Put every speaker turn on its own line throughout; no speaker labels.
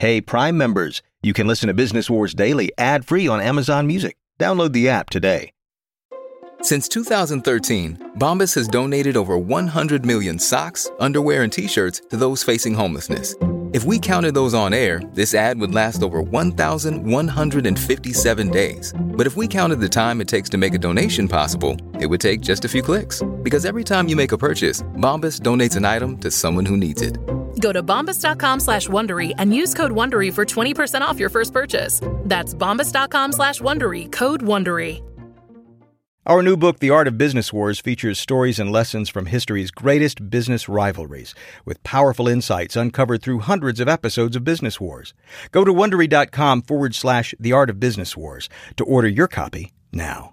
Hey, Prime members, you can listen to Business Wars Daily ad-free on Amazon Music. Download the app today.
Since 2013, Bombas has donated over 100 million socks, underwear, and T-shirts to those facing homelessness. If we counted those on air, this ad would last over 1,157 days. But if we counted the time it takes to make a donation possible, it would take just a few clicks. Because every time you make a purchase, Bombas donates an item to someone who needs it.
Go to bombas.com/Wondery and use code WONDERY for 20% off your first purchase. That's bombas.com/Wondery, code WONDERY.
Our new book, The Art of Business Wars, features stories and lessons from history's greatest business rivalries, with powerful insights uncovered through hundreds of episodes of Business Wars. Go to Wondery.com/The Art of Business Wars to order your copy now.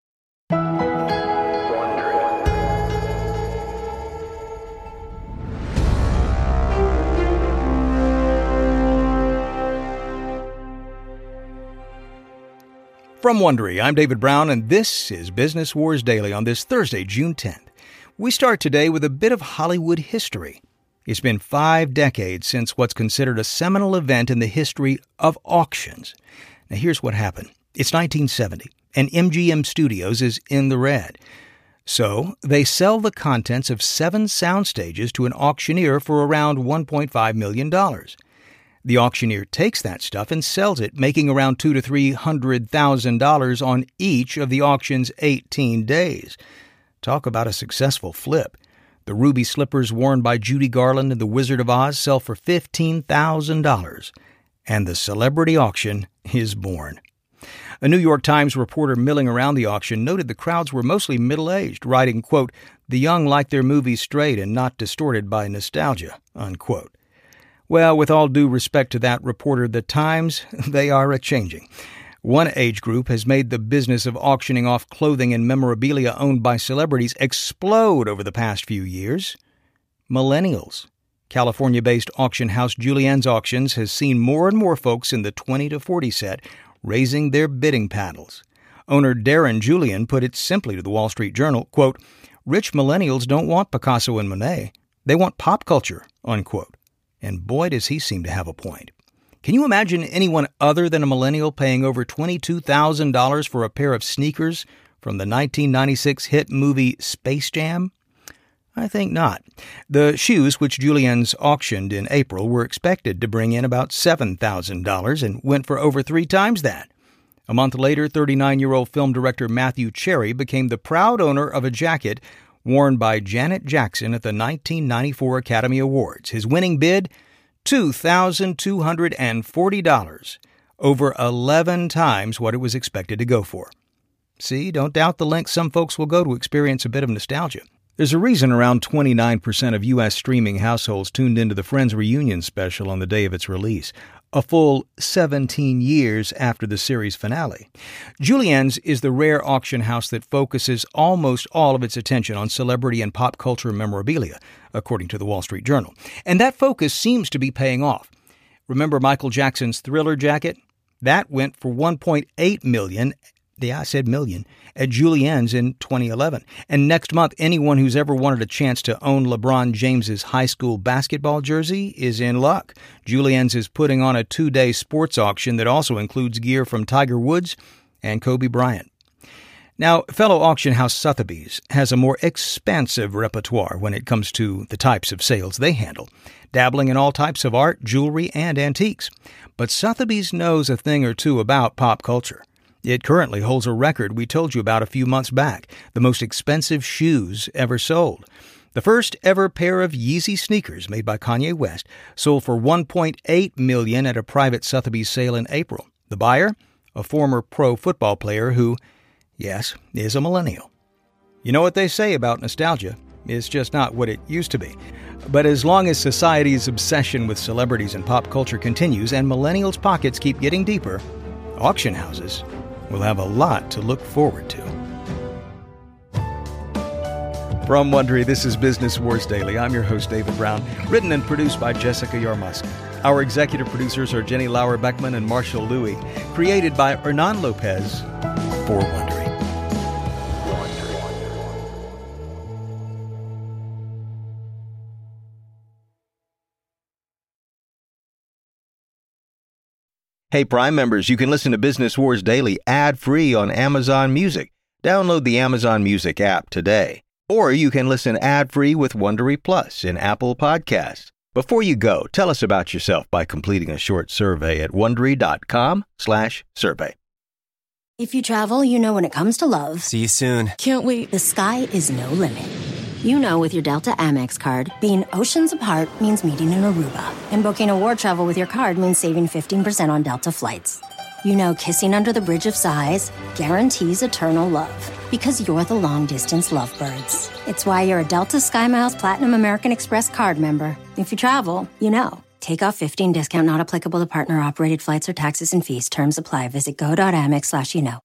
From Wondery, I'm David Brown, and this is Business Wars Daily on this Thursday, June 10th. We start today with a bit of Hollywood history. It's been 5 decades since what's considered a seminal event in the history of auctions. Now, here's what happened. It's 1970, and MGM Studios is in the red. So, they sell the contents of 7 sound stages to an auctioneer for around $1.5 million. The auctioneer takes that stuff and sells it, making around $200,000 to $300,000 on each of the auction's 18 days. Talk about a successful flip. The ruby slippers worn by Judy Garland in The Wizard of Oz sell for $15,000. And the celebrity auction is born. A New York Times reporter milling around the auction noted the crowds were mostly middle-aged, writing, quote, "The young like their movies straight and not distorted by nostalgia," unquote. Well, with all due respect to that reporter, the times, they are a-changing. One age group has made the business of auctioning off clothing and memorabilia owned by celebrities explode over the past few years. Millennials. California-based auction house Julien's Auctions has seen more and more folks in the 20 to 40 set raising their bidding paddles. Owner Darren Julien put it simply to the Wall Street Journal, quote, "Rich millennials don't want Picasso and Monet. They want pop culture," unquote. And boy, does he seem to have a point. Can you imagine anyone other than a millennial paying over $22,000 for a pair of sneakers from the 1996 hit movie Space Jam? I think not. The shoes, which Julien's auctioned in April, were expected to bring in about $7,000 and went for over 3 times that. A month later, 39-year-old film director Matthew Cherry became the proud owner of a jacket worn by Janet Jackson at the 1994 Academy Awards. His winning bid, $2,240, over 11 times what it was expected to go for. See, don't doubt the length some folks will go to experience a bit of nostalgia. There's a reason around 29% of U.S. streaming households tuned into the Friends reunion special on the day of its release, a full 17 years after the series finale. Julien's is the rare auction house that focuses almost all of its attention on celebrity and pop culture memorabilia, according to the Wall Street Journal. And that focus seems to be paying off. Remember Michael Jackson's Thriller jacket? That went for $1.8 million. Yeah, I said million, at Julien's in 2011. And next month, anyone who's ever wanted a chance to own LeBron James's high school basketball jersey is in luck. Julien's is putting on a 2-day sports auction that also includes gear from Tiger Woods and Kobe Bryant. Now, fellow auction house Sotheby's has a more expansive repertoire when it comes to the types of sales they handle, dabbling in all types of art, jewelry, and antiques. But Sotheby's knows a thing or two about pop culture. It currently holds a record we told you about a few months back, the most expensive shoes ever sold. The first ever pair of Yeezy sneakers made by Kanye West sold for $1.8 million at a private Sotheby's sale in April. The buyer, a former pro football player who, yes, is a millennial. You know what they say about nostalgia? It's just not what it used to be. But as long as society's obsession with celebrities and pop culture continues and millennials' pockets keep getting deeper, auction houses will have a lot to look forward to. From Wondery, this is Business Wars Daily. I'm your host, David Brown, written and produced by Jessica Yarmusk. Our executive producers are Jenny Lauer-Beckman and Marshall Louie. Created by Hernan Lopez for Wondery. Hey, Prime members, you can listen to Business Wars Daily ad-free on Amazon Music. Download the Amazon Music app today. Or you can listen ad-free with Wondery Plus in Apple Podcasts. Before you go, tell us about yourself by completing a short survey at Wondery.com/survey.
If you travel, you know when it comes to love.
See you soon.
Can't wait.
The sky is no limit. You know with your Delta Amex card, being oceans apart means meeting in Aruba. And booking a war travel with your card means saving 15% on Delta flights. You know kissing under the bridge of sighs guarantees eternal love. Because you're the long-distance lovebirds. It's why you're a Delta SkyMiles Platinum American Express card member. If you travel, you know. Take off 15 discount not applicable to partner-operated flights or taxes and fees. Terms apply. Visit go.amex/you know.